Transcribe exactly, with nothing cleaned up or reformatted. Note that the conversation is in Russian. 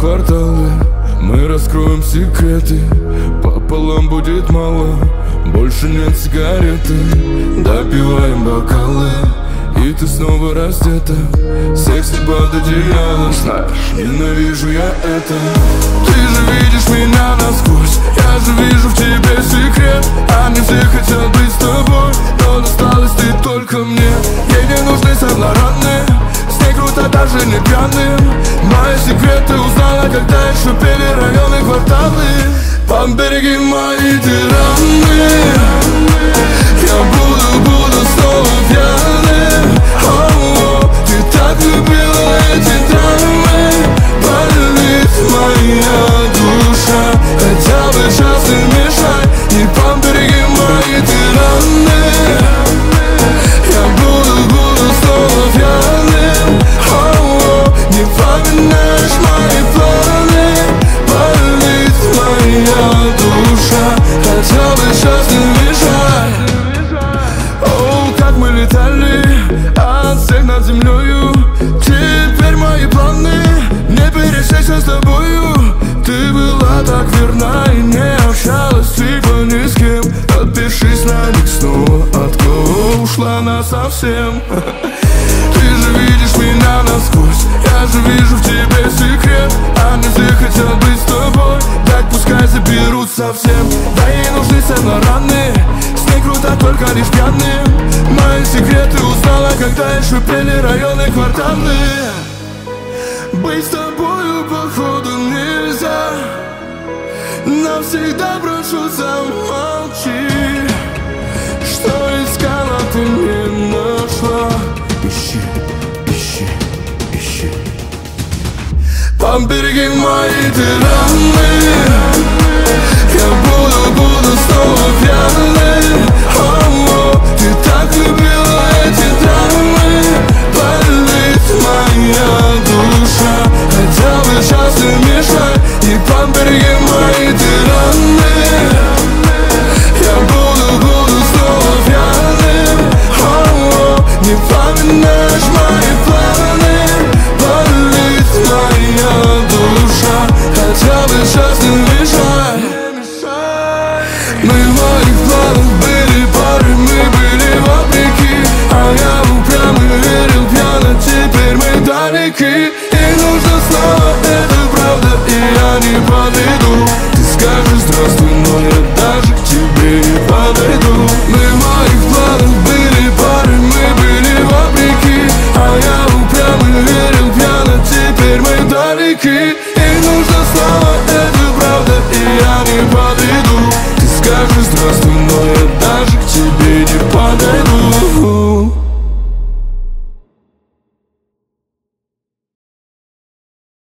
кварталы. Мы раскроем секреты, пополам будет мало, больше нет сигареты. Допиваем бокалы, и ты снова раздета, секси под одеялом. Знаешь, ненавижу я это. Ты же видишь меня насквозь, я же вижу в тебе секрет. Они все хотят быть с тобой, но досталась ты только мне. Ей не нужны Сен-Лораны, с ней круто даже не пьяным. Мои секреты узнала, когда еще пели районы, кварталы. Побереги мои тираны, я буду, буду снова пьяным. О-о-о, ты так любила эти драмы, болит моя душа, хотя бы час не мешай. И побереги мои тираны, я буду, буду снова пьяным. О-о-о, не поминаешь мои планы, болит моя душа, хотя бы час не мешай. О, как мы летали от всех над землею, теперь мои планы не пересечься с тобою. Ты была так верна и не общалась типа ни с кем. Подпишись на них снова, от кого ушла насовсем. Ты же видишь меня насквозь, я же вижу в тебе секрет. Они все хотят быть с тобой, так пускай заберут совсем. Да ей нужны Сен-Лораны, с ней круто только лишь пьяным. Мои секреты узнала, когда еще пели районы, кварталы. Быть с тобою походу нельзя, навсегда прошу, замолчи. Что искала, ты не нашла. Ищи, ищи, ищи. Побереги мои тираны, я буду, буду снова пьяным. О-о, ты так любила эти драмы, болит моя душа, хотя бы час не мешай. И побереги мои тираны, я буду, буду снова пьяным. О-о, не поминаешь мои планы, болит моя душа, хотя бы час не мешай. Мы в моих планах были пары, мы были вопреки, а я упрямый верил пьяно, теперь мы далеки. И нужно снова, это правда, и я не подойду. Ты скажешь здравствуй, но я даже к тебе не подойду. Мы в моих планах были пары, мы были вопреки, а я упрямый верил пьяно, теперь мы далеки. И нужно снова